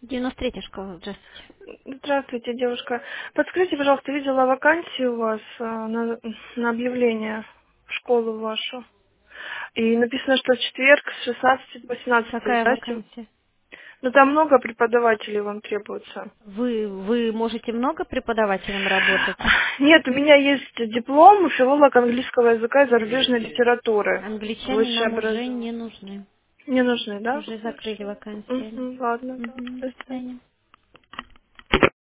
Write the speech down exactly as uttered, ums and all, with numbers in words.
девяносто третья школа, здравствуйте. Здравствуйте, девушка. Подскажите, пожалуйста, видела вакансию у вас а, на, на объявление в школу вашу. И написано, что в четверг с шестнадцати до восемнадцати, Какая да, сем- вакансия? Ну, там много преподавателей вам требуется. Вы, вы можете много преподавателем работать? Нет, у меня есть диплом филолог английского языка и зарубежной литературы. Англичане Высшее нам уже образование. не нужны. Не нужны, да? Уже закрыли вакансии. Угу, ладно, да. Угу, До до свидания. свидания.